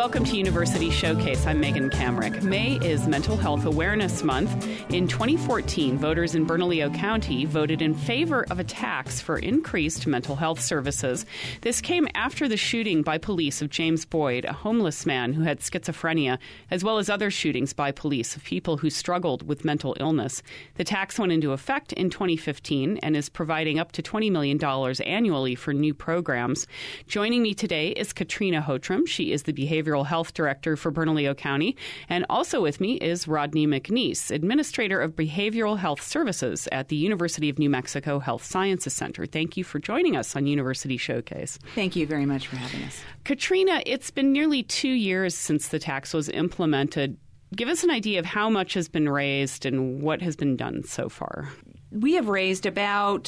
Welcome to University Showcase. I'm Megan Kamrick. May is Mental Health Awareness Month. In 2014, voters in Bernalillo County voted in favor of a tax for increased mental health services. This came after the shooting by police of James Boyd, a homeless man who had schizophrenia, as well as other shootings by police of people who struggled with mental illness. The tax went into effect in 2015 and is providing up to $20 million annually for new programs. Joining me today is Katrina Hotrum. She is the Behavioral Health Director for Bernalillo County. And also with me is Rodney McNeese, Administrator of Behavioral Health Services at the University of New Mexico Health Sciences Center. Thank you for joining us on University Showcase. Thank you very much for having us. Katrina, it's been nearly 2 years since the tax was implemented. Give us an idea of how much has been raised and what has been done so far. We have raised about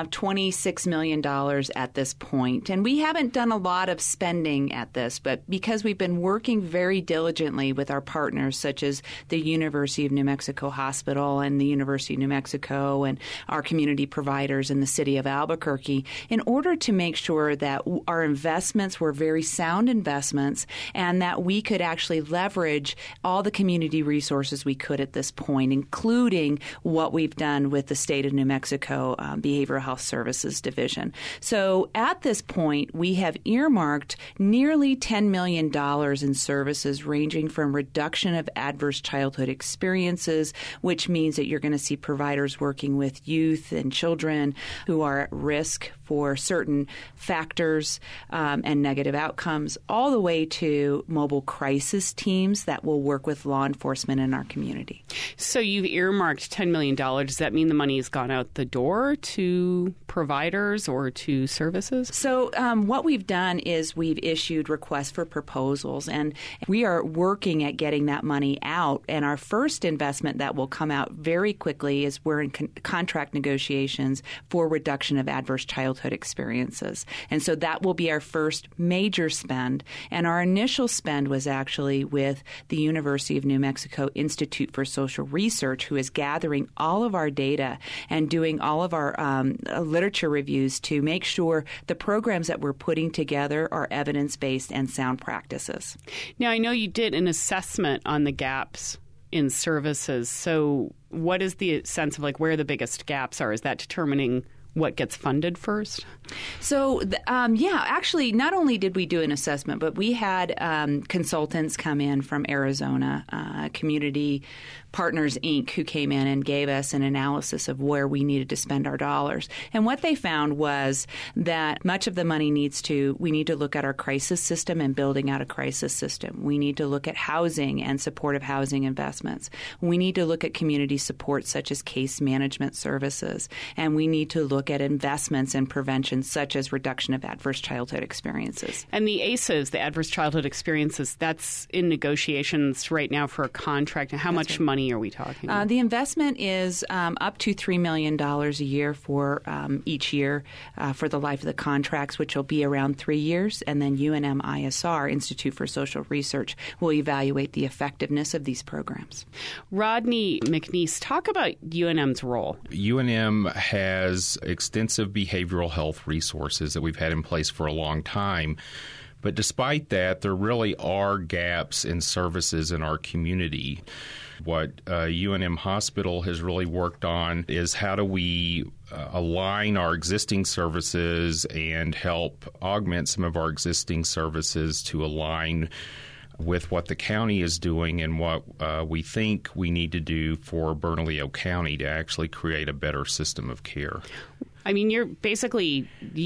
$26 million at this point, and we haven't done a lot of spending at this, but because we've been working very diligently with our partners, such as the University of New Mexico Hospital and the University of New Mexico and our community providers in the city of Albuquerque, in order to make sure that our investments were very sound investments and that we could actually leverage all the community resources we could at this point, including what we've done with the State of New Mexico Behavioral Health Services Division. So at this point, we have earmarked nearly $10 million in services ranging from reduction of adverse childhood experiences, which means that you're going to see providers working with youth and children who are at risk for certain factors and negative outcomes, all the way to mobile crisis teams that will work with law enforcement in our community. So you've earmarked $10 million. Does that mean the money has gone out the door to providers or to services? So what we've done is we've issued requests for proposals, and we are working at getting that money out. And our first investment that will come out very quickly is we're in contract negotiations for reduction of adverse childhood experiences. And so that will be our first major spend. And our initial spend was actually with the University of New Mexico Institute for Social Research, who is gathering all of our data and doing all of our literature reviews to make sure the programs that we're putting together are evidence-based and sound practices. Now, I know you did an assessment on the gaps in services. So what is the sense of where the biggest gaps are? Is that determining what gets funded first? So, actually, not only did we do an assessment, but we had consultants come in from Arizona, Community Partners, Inc., who came in and gave us an analysis of where we needed to spend our dollars. And what they found was that much of the money we need to look at our crisis system and building out a crisis system. We need to look at housing and supportive housing investments. We need to look at community support such as case management services. And we need to look at investments in prevention such as reduction of adverse childhood experiences. And the ACEs, the adverse childhood experiences, that's in negotiations right now for a contract. And how much money are we talking? The investment is up to $3 million a year for each year for the life of the contracts, which will be around 3 years. And then UNM-ISR, Institute for Social Research, will evaluate the effectiveness of these programs. Rodney McNeese, talk about UNM's role. UNM has extensive behavioral health resources that we've had in place for a long time. But despite that, there really are gaps in services in our community. What UNM Hospital has really worked on is how do we align our existing services and help augment some of our existing services to align with what the county is doing and what we think we need to do for Bernalillo County to actually create a better system of care. I mean, you're basically,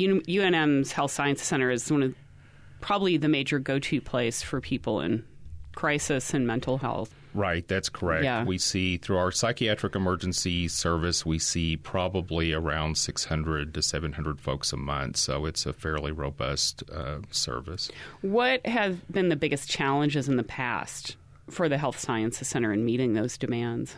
UNM's Health Sciences Center is one of probably the major go-to place for people in crisis and mental health. Right, that's correct. Yeah. We see through our psychiatric emergency service, we see probably around 600 to 700 folks a month. So it's a fairly robust service. What have been the biggest challenges in the past for the Health Sciences Center in meeting those demands?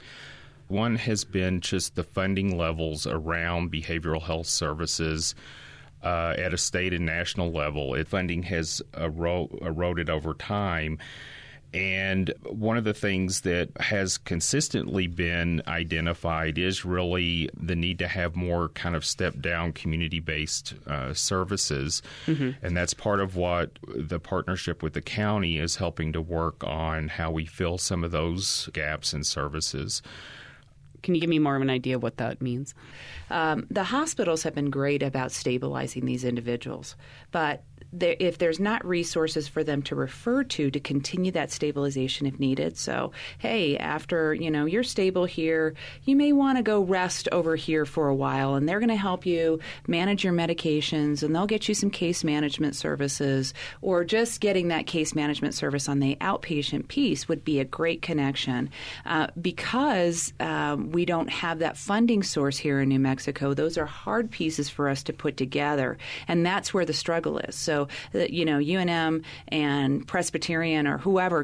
One has been just the funding levels around behavioral health services at a state and national level. Funding has eroded over time. And one of the things that has consistently been identified is really the need to have more kind of step-down community-based services. Mm-hmm. And that's part of what the partnership with the county is helping to work on, how we fill some of those gaps in services. Can you give me more of an idea of what that means? The hospitals have been great about stabilizing these individuals, but if there's not resources for them to refer to continue that stabilization if needed. So, hey, after, you're stable here, you may want to go rest over here for a while, and they're going to help you manage your medications, and they'll get you some case management services, or just getting that case management service on the outpatient piece would be a great connection. Because we don't have that funding source here in New Mexico, those are hard pieces for us to put together, and that's where the struggle is. So, UNM and Presbyterian or whoever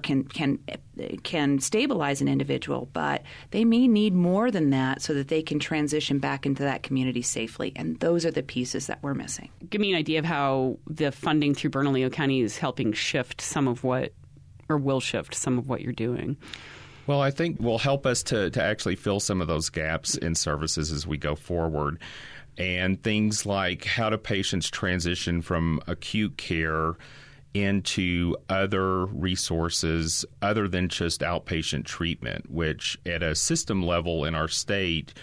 can stabilize an individual, but they may need more than that so that they can transition back into that community safely. And those are the pieces that we're missing. Give me an idea of how the funding through Bernalillo County is helping shift some of what, or will shift some of what you're doing. Well, I think will help us to actually fill some of those gaps in services as we go forward. And things like how do patients transition from acute care into other resources other than just outpatient treatment, which at a system level in our state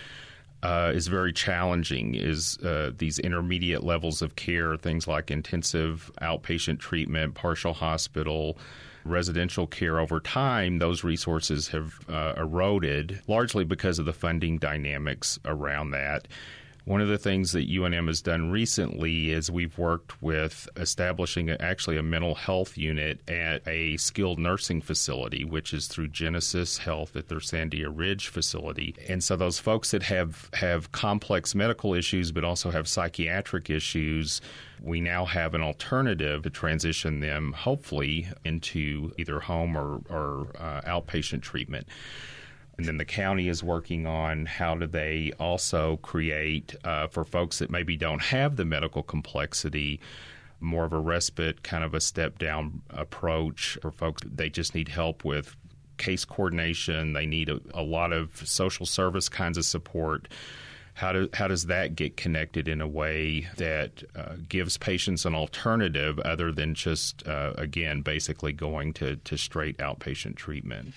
is very challenging, is these intermediate levels of care, things like intensive outpatient treatment, partial hospital, residential care. Over time, those resources have eroded, largely because of the funding dynamics around that. One of the things that UNM has done recently is we've worked with establishing a mental health unit at a skilled nursing facility, which is through Genesis Health at their Sandia Ridge facility. And so those folks that have complex medical issues but also have psychiatric issues, we now have an alternative to transition them, hopefully, into either home or outpatient treatment. And then the county is working on how do they also create, for folks that maybe don't have the medical complexity, more of a respite, kind of a step-down approach for folks. They just need help with case coordination. They need a lot of social service kinds of support. How does that get connected in a way that gives patients an alternative other than just, again, basically going to straight outpatient treatment?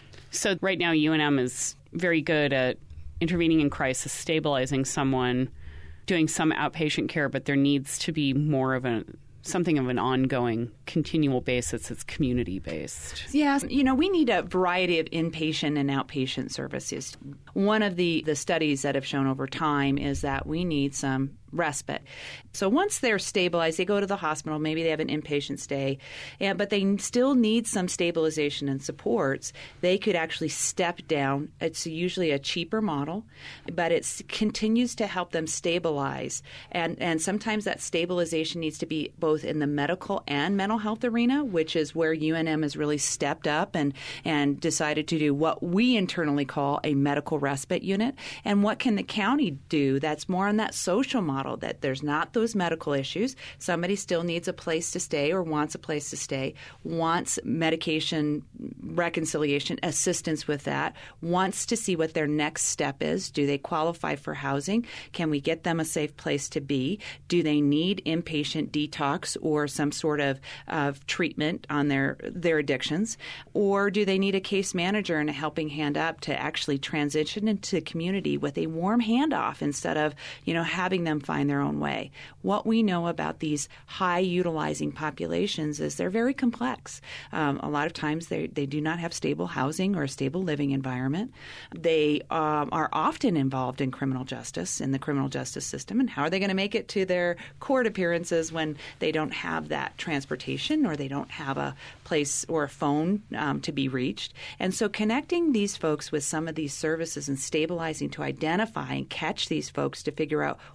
So right now, UNM is very good at intervening in crisis, stabilizing someone, doing some outpatient care, but there needs to be more of something of an ongoing, continual basis that's community-based. Yes. We need a variety of inpatient and outpatient services. One of the studies that have shown over time is that we need some respite. So once they're stabilized, they go to the hospital. Maybe they have an inpatient stay, but they still need some stabilization and supports. They could actually step down. It's usually a cheaper model, but it continues to help them stabilize. And sometimes that stabilization needs to be both in the medical and mental health arena, which is where UNM has really stepped up and decided to do what we internally call a medical respite unit. And what can the county do that's more on that social model, that there's not those medical issues. Somebody still needs a place to stay or wants a place to stay, wants medication reconciliation, assistance with that, wants to see what their next step is. Do they qualify for housing? Can we get them a safe place to be? Do they need inpatient detox or some sort of treatment on their addictions? Or do they need a case manager and a helping hand up to actually transition into the community with a warm handoff instead of, having them find their own way? What we know about these high utilizing populations is they're very complex. A lot of times they do not have stable housing or a stable living environment. They are often involved in criminal justice, in the criminal justice system. And how are they going to make it to their court appearances when they don't have that transportation or they don't have a place or a phone to be reached? And so connecting these folks with some of these services and stabilizing to identify and catch these folks to figure out what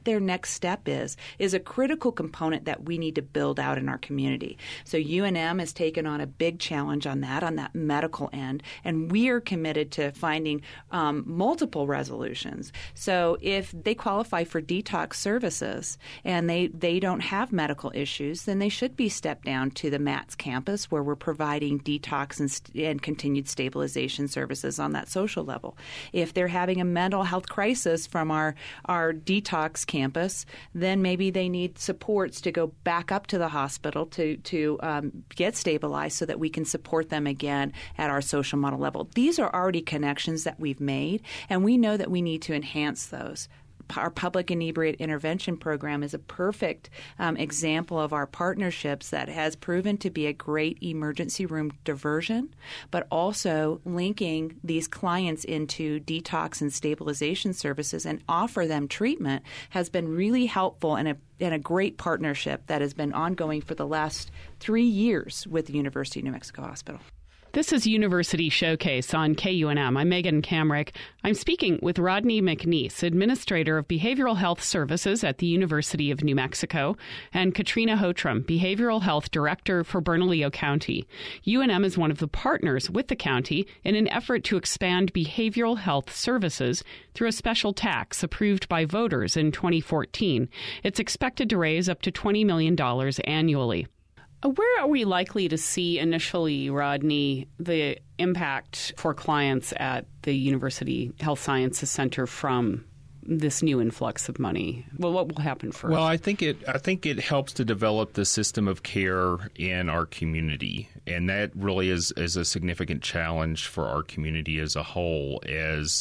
their next step is a critical component that we need to build out in our community. So UNM has taken on a big challenge on that medical end, and we are committed to finding multiple resolutions. So if they qualify for detox services and they don't have medical issues, then they should be stepped down to the MATS campus where we're providing detox and continued stabilization services on that social level. If they're having a mental health crisis from our detox campus, then maybe they need supports to go back up to the hospital to get stabilized so that we can support them again at our social model level. These are already connections that we've made, and we know that we need to enhance those. Our public inebriate intervention program is a perfect example of our partnerships that has proven to be a great emergency room diversion, but also linking these clients into detox and stabilization services and offer them treatment has been really helpful and a great partnership that has been ongoing for the last 3 years with the University of New Mexico Hospital. This is University Showcase on KUNM. I'm Megan Kamrick. I'm speaking with Rodney McNeese, Administrator of Behavioral Health Services at the University of New Mexico, and Katrina Hotrum, Behavioral Health Director for Bernalillo County. UNM is one of the partners with the county in an effort to expand behavioral health services through a special tax approved by voters in 2014. It's expected to raise up to $20 million annually. Where are we likely to see initially, Rodney, the impact for clients at the University Health Sciences Center from this new influx of money? Well, what will happen first? Well, I think it helps to develop the system of care in our community, and that really is a significant challenge for our community as a whole. As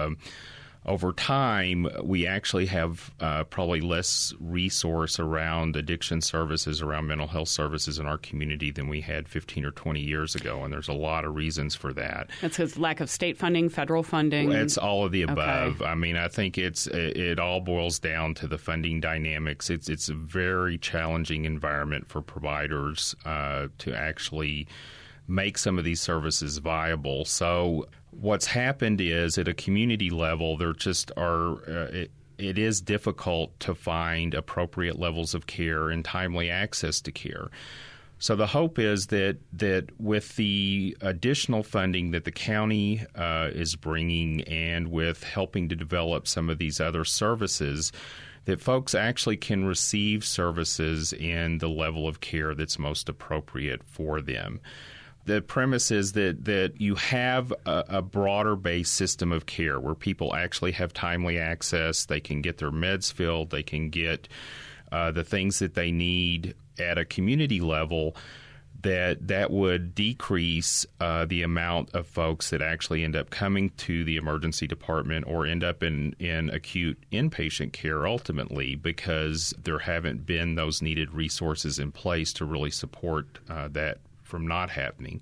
over time, we actually have probably less resource around addiction services, around mental health services in our community than we had 15 or 20 years ago, and there's a lot of reasons for that. That's because lack of state funding, federal funding? It's all of the above. Okay. I mean, I think it all boils down to the funding dynamics. It's a very challenging environment for providers to actually make some of these services viable. So what's happened is at a community level, there just are it is difficult to find appropriate levels of care and timely access to care. So the hope is that with the additional funding that the county is bringing and with helping to develop some of these other services, that folks actually can receive services in the level of care that's most appropriate for them. The premise is that you have a broader-based system of care where people actually have timely access. They can get their meds filled. They can get the things that they need at a community level that would decrease the amount of folks that actually end up coming to the emergency department or end up in acute inpatient care ultimately, because there haven't been those needed resources in place to really support that from not happening.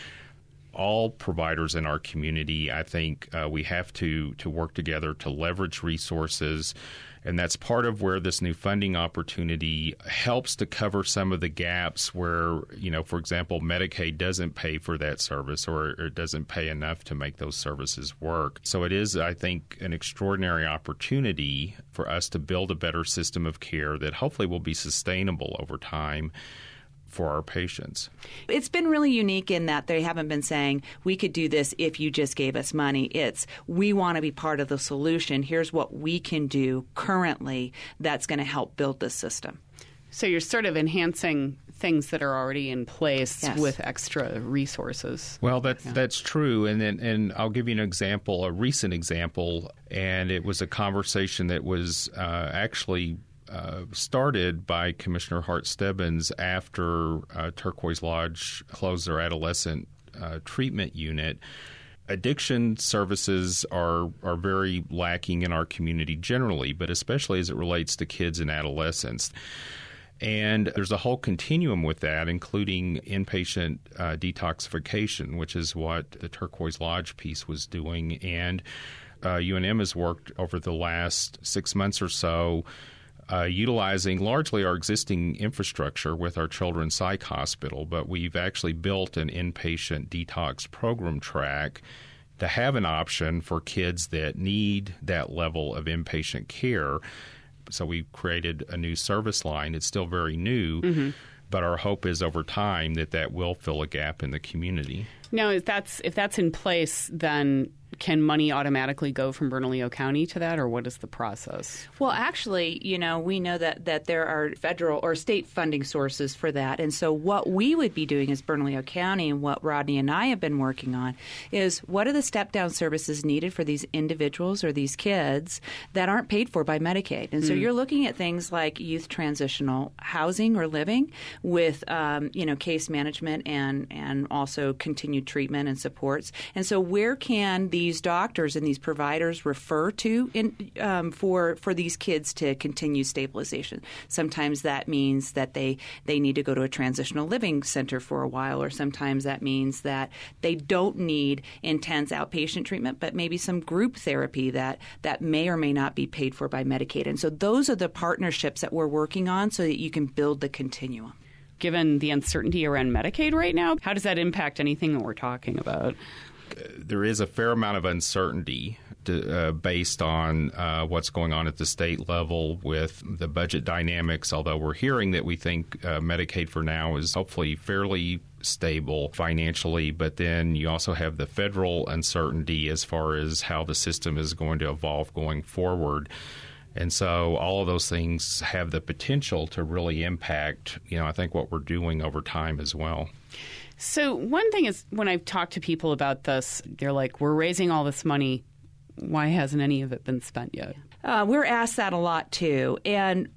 All providers in our community, I think we have to work together to leverage resources, and that's part of where this new funding opportunity helps to cover some of the gaps where, for example, Medicaid doesn't pay for that service or it doesn't pay enough to make those services work. So it is, I think, an extraordinary opportunity for us to build a better system of care that hopefully will be sustainable over time for our patients. It's been really unique in that they haven't been saying, we could do this if you just gave us money. It's, we want to be part of the solution. Here's what we can do currently that's going to help build this system. So you're sort of enhancing things that are already in place Yes. with extra resources. Well, that's true. And I'll give you an example, a recent example, and it was a conversation that was actually started by Commissioner Hart Stebbins after Turquoise Lodge closed their adolescent treatment unit. Addiction services are very lacking in our community generally, but especially as it relates to kids and adolescents. And there's a whole continuum with that, including inpatient detoxification, which is what the Turquoise Lodge piece was doing. And UNM has worked over the last 6 months or so utilizing largely our existing infrastructure with our Children's Psych Hospital, but we've actually built an inpatient detox program track to have an option for kids that need that level of inpatient care. So we created a new service line. It's still very new, but our hope is over time that will fill a gap in the community. Now, if that's in place, then can money automatically go from Bernalillo County to that, or what is the process? Well, actually, we know that there are federal or state funding sources for that. And so what we would be doing as Bernalillo County, and what Rodney and I have been working on, is what are the step-down services needed for these individuals or these kids that aren't paid for by Medicaid? And so you're looking at things like youth transitional housing or living with, case management and also continued treatment and supports. And so where can these doctors and these providers refer to for these kids to continue stabilization? Sometimes that means that they need to go to a transitional living center for a while, or sometimes that means that they don't need intense outpatient treatment, but maybe some group therapy that may or may not be paid for by Medicaid. And so those are the partnerships that we're working on so that you can build the continuum. Given the uncertainty around Medicaid right now, how does that impact anything that we're talking about? There is a fair amount of uncertainty based on what's going on at the state level with the budget dynamics, although we're hearing that we think Medicaid for now is hopefully fairly stable financially, but then you also have the federal uncertainty as far as how the system is going to evolve going forward. And so all of those things have the potential to really impact, I think what we're doing over time as well. So one thing is, when I've talked to people about this, they're like, we're raising all this money. Why hasn't any of it been spent yet? We're asked that a lot, too. And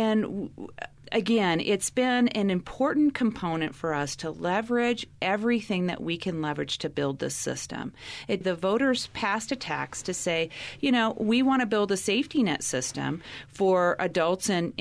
again, it's been an important component for us to leverage everything that we can leverage to build this system. The voters passed a tax to say, we want to build a safety net system for adults and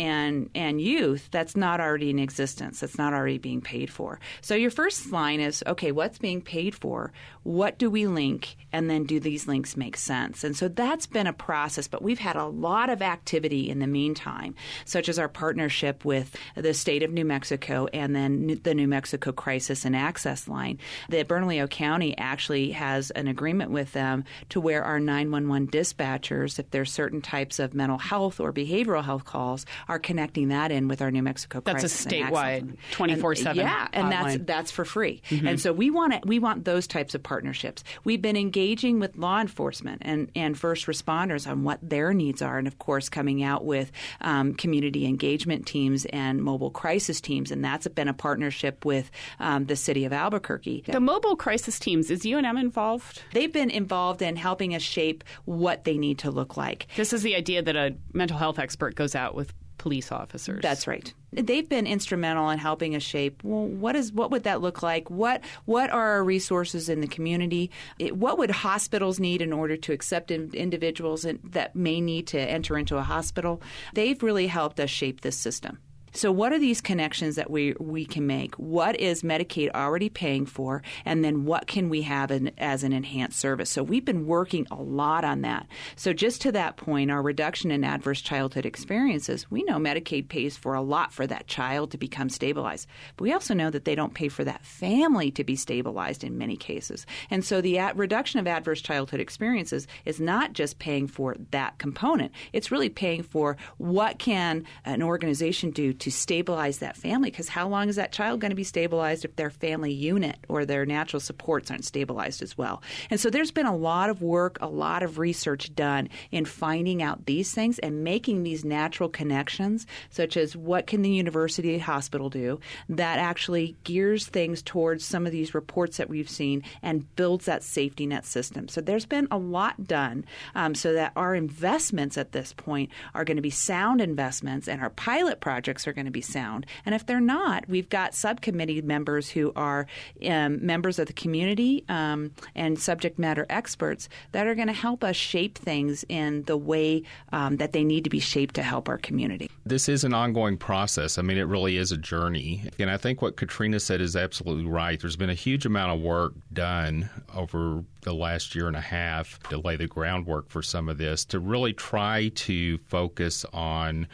youth that's not already in existence, that's not already being paid for. So your first line is, okay, what's being paid for? What do we link? And then do these links make sense? And so that's been a process, but we've had a lot of activity in the meantime, such as our partnership with the state of New Mexico and then the New Mexico Crisis and Access Line. The Bernalillo County actually has an agreement with them to where our 911 dispatchers, if there's certain types of mental health or behavioral health calls, are connecting that in with our New Mexico Crisis and Access Line. That's a statewide 24/7 Yeah, and hotline. that's for free. Mm-hmm. And so we want those types of partnerships. We've been engaging with law enforcement and first responders on what their needs are, and of course coming out with community engagement teams and mobile crisis teams, and that's been a partnership with the city of Albuquerque. The mobile crisis teams, is UNM involved? They've been involved in helping us shape what they need to look like. This is the idea that a mental health expert goes out with police officers. That's right. They've been instrumental in helping us shape, well, what would that look like? What are our resources in the community? What would hospitals need in order to accept individuals that may need to enter into a hospital? They've really helped us shape this system. So what are these connections that we can make? What is Medicaid already paying for? And then what can we have as an enhanced service? So we've been working a lot on that. So just to that point, our reduction in adverse childhood experiences, we know Medicaid pays for a lot for that child to become stabilized. But we also know that they don't pay for that family to be stabilized in many cases. And so the reduction of adverse childhood experiences is not just paying for that component. It's really paying for what can an organization do to stabilize that family, because how long is that child going to be stabilized if their family unit or their natural supports aren't stabilized as well? And so there's been a lot of work, a lot of research done in finding out these things and making these natural connections, such as what can the university hospital do that actually gears things towards some of these reports that we've seen and builds that safety net system. So there's been a lot done so that our investments at this point are going to be sound investments, and our pilot projects are going to be sound. And if they're not, we've got subcommittee members who are members of the community and subject matter experts that are going to help us shape things in the way that they need to be shaped to help our community. This is an ongoing process. I mean, it really is a journey. And I think what Katrina said is absolutely right. There's been a huge amount of work done over the last year and a half to lay the groundwork for some of this, to really try to focus on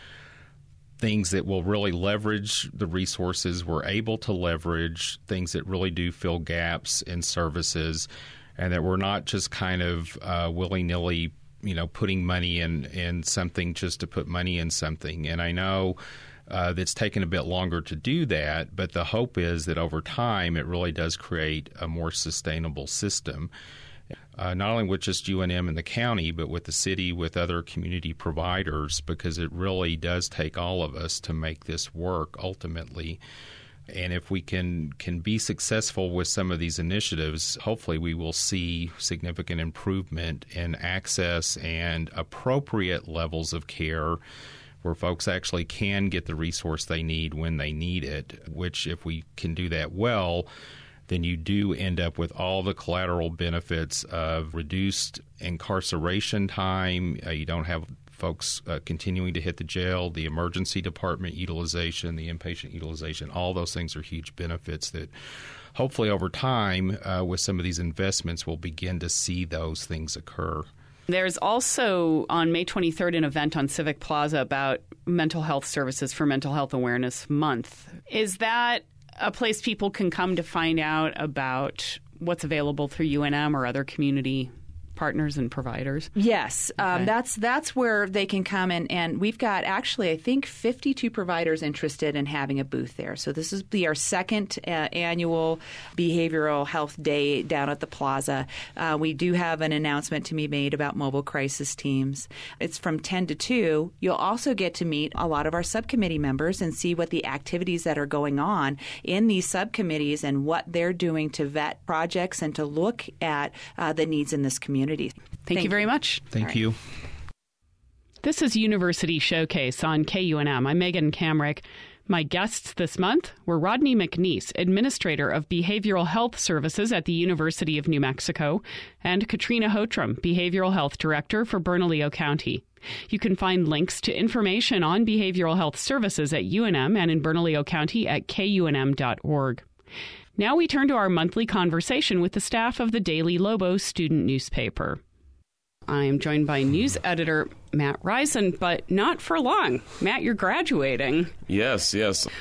things that will really leverage the resources we're able to leverage, things that really do fill gaps in services, and that we're not just kind of willy-nilly putting money in something just to put money in something. And I know that's taken a bit longer to do that, but the hope is that over time it really does create a more sustainable system, not only with just UNM and the county, but with the city, with other community providers, because it really does take all of us to make this work ultimately. And if we can be successful with some of these initiatives, hopefully we will see significant improvement in access and appropriate levels of care where folks actually can get the resource they need when they need it, which if we can do that well, then you do end up with all the collateral benefits of reduced incarceration time. You don't have folks continuing to hit the jail, the emergency department utilization, the inpatient utilization. All those things are huge benefits that hopefully over time, with some of these investments, we'll begin to see those things occur. There's also on May 23rd an event on Civic Plaza about mental health services for Mental Health Awareness Month. Is that a place people can come to find out about what's available through UNM or other community partners and providers? Yes. Okay. That's where they can come and we've got actually, I think, 52 providers interested in having a booth there. So this is our second annual Behavioral Health Day down at the Plaza. We do have an announcement to be made about mobile crisis teams. It's from 10 to 2. You'll also get to meet a lot of our subcommittee members and see what the activities that are going on in these subcommittees and what they're doing to vet projects and to look at the needs in this community. Thank you very much. Thank you. This is University Showcase on KUNM. I'm Megan Kamrick. My guests this month were Rodney McNeese, Administrator of Behavioral Health Services at the University of New Mexico, and Katrina Hotram, Behavioral Health Director for Bernalillo County. You can find links to information on behavioral health services at UNM and in Bernalillo County at kunm.org. Now we turn to our monthly conversation with the staff of the Daily Lobo student newspaper. I am joined by news editor Matt Risen, but not for long. Matt, you're graduating. Yes.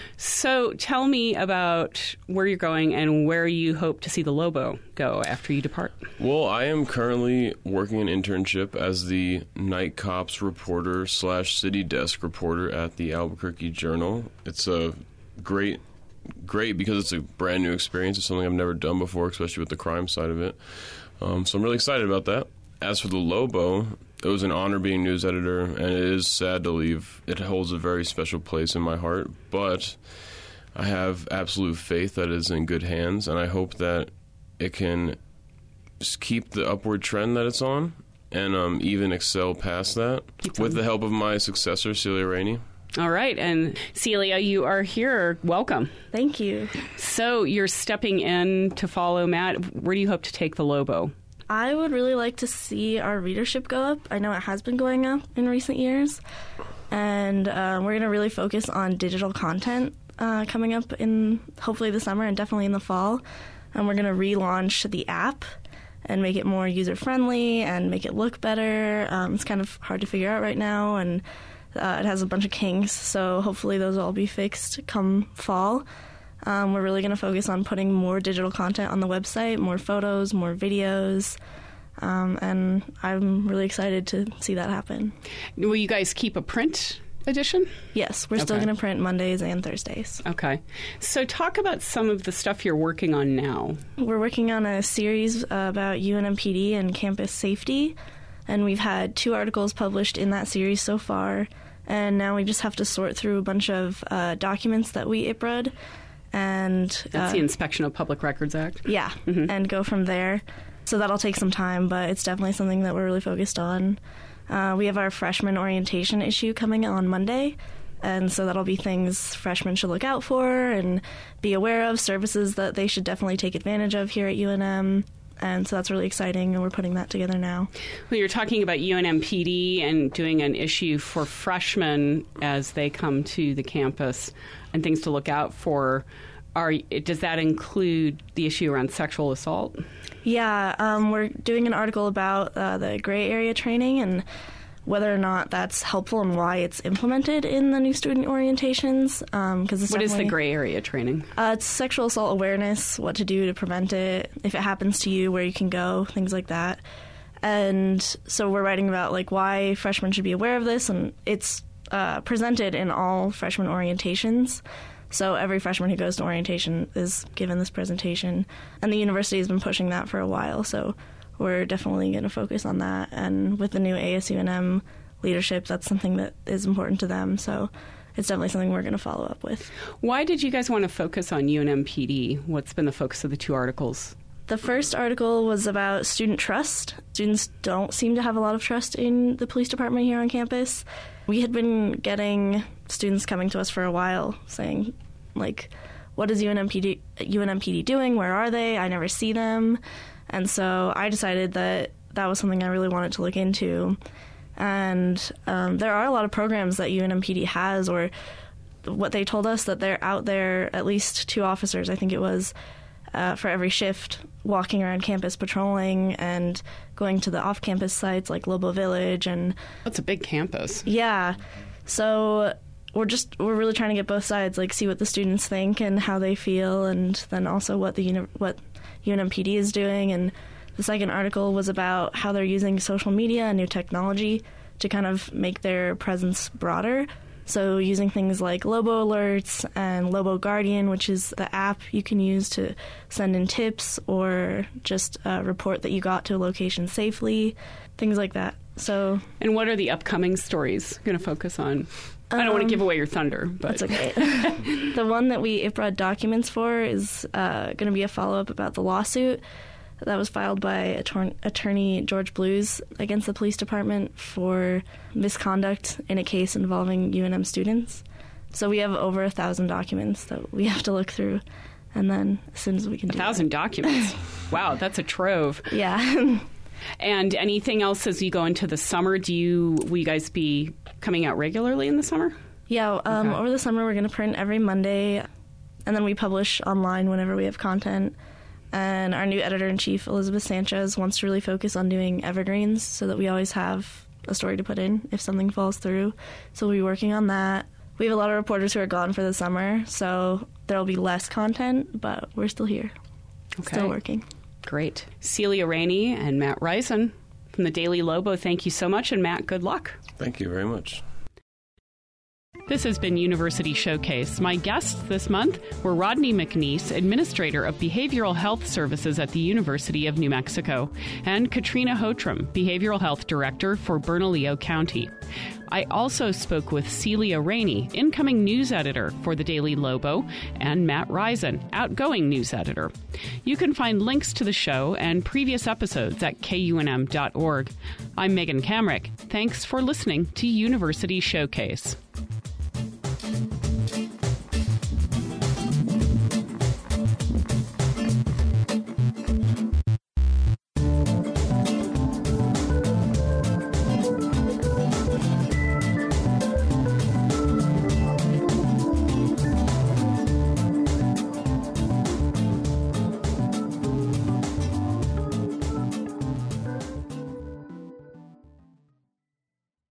So tell me about where you're going and where you hope to see the Lobo go after you depart. Well, I am currently working an internship as the night cops reporter / city desk reporter at the Albuquerque Journal. It's a great because it's a brand new experience. It's something I've never done before, especially with the crime side of it. So I'm really excited about that. As for the Lobo, it was an honor being news editor, and it is sad to leave. It holds a very special place in my heart, but I have absolute faith that it is in good hands, and I hope that it can just keep the upward trend that it's on and even excel past that with the help of my successor, Celia Rainey. All right. And Celia, you are here. Welcome. Thank you. So you're stepping in to follow Matt. Where do you hope to take the Lobo? I would really like to see our readership go up. I know it has been going up in recent years. And we're going to really focus on digital content coming up in hopefully the summer and definitely in the fall. And we're going to relaunch the app and make it more user-friendly and make it look better. It's kind of hard to figure out right now, and it has a bunch of kinks, so hopefully those will all be fixed come fall. We're really going to focus on putting more digital content on the website, more photos, more videos, and I'm really excited to see that happen. Will you guys keep a print edition? Yes, we're still going to print Mondays and Thursdays. Okay. So talk about some of the stuff you're working on now. We're working on a series about UNMPD and campus safety, and we've had 2 articles published in that series so far, and now we just have to sort through a bunch of documents that we IPRA'd. And that's the Inspection of Public Records Act? Yeah, and go from there. So that'll take some time, but it's definitely something that we're really focused on. We have our freshman orientation issue coming on Monday, and so that'll be things freshmen should look out for and be aware of, services that they should definitely take advantage of here at UNM. And so that's really exciting, and we're putting that together now. Well, you're talking about UNMPD and doing an issue for freshmen as they come to the campus and things to look out for. Does that include the issue around sexual assault? Yeah, we're doing an article about the gray area training and whether or not that's helpful and why it's implemented in the new student orientations. What is the gray area training? It's sexual assault awareness, what to do to prevent it, if it happens to you, where you can go, things like that. And so we're writing about like why freshmen should be aware of this, and it's presented in all freshman orientations. So every freshman who goes to orientation is given this presentation, and the university has been pushing that for a while. So we're definitely going to focus on that. And with the new ASUNM leadership, that's something that is important to them. So it's definitely something we're going to follow up with. Why did you guys want to focus on UNMPD? What's been the focus of the 2 articles? The first article was about student trust. Students don't seem to have a lot of trust in the police department here on campus. We had been getting students coming to us for a while saying, like, what is UNMPD doing? Where are they? I never see them. And so I decided that that was something I really wanted to look into. And there are a lot of programs that UNMPD has, or what they told us, that they're out there, at least 2 officers, I think it was, for every shift, walking around campus patrolling and going to the off-campus sites like Lobo Village. And that's a big campus. Yeah. So we're really trying to get both sides, like see what the students think and how they feel, and then also what UNMPD is doing. And the second article was about how they're using social media and new technology to kind of make their presence broader. So using things like Lobo Alerts and Lobo Guardian, which is the app you can use to send in tips or just report that you got to a location safely, things like that. So, and what are the upcoming stories going to focus on? I don't want to give away your thunder, but that's okay. The one that we brought documents for is going to be a follow-up about the lawsuit that was filed by attorney George Blues against the police department for misconduct in a case involving UNM students. So we have over 1,000 documents that we have to look through, and then as soon as we can do 1,000 documents. Wow, that's a trove. Yeah. And anything else as you go into the summer? Will you guys be coming out regularly in the summer? Yeah, okay. Over the summer we're going to print every Monday, and then we publish online whenever we have content. And our new editor-in-chief, Elizabeth Sanchez, wants to really focus on doing evergreens so that we always have a story to put in if something falls through. So we'll be working on that. We have a lot of reporters who are gone for the summer, so there will be less content, but we're still here. Okay. Still working. Great. Celia Rainey and Matt Risen from the Daily Lobo, thank you so much. And Matt, good luck. Thank you very much. This has been University Showcase. My guests this month were Rodney McNeese, Administrator of Behavioral Health Services at the University of New Mexico, and Katrina Hotram, Behavioral Health Director for Bernalillo County. I also spoke with Celia Rainey, incoming news editor for the Daily Lobo, and Matt Risen, outgoing news editor. You can find links to the show and previous episodes at kunm.org. I'm Megan Kamrick. Thanks for listening to University Showcase.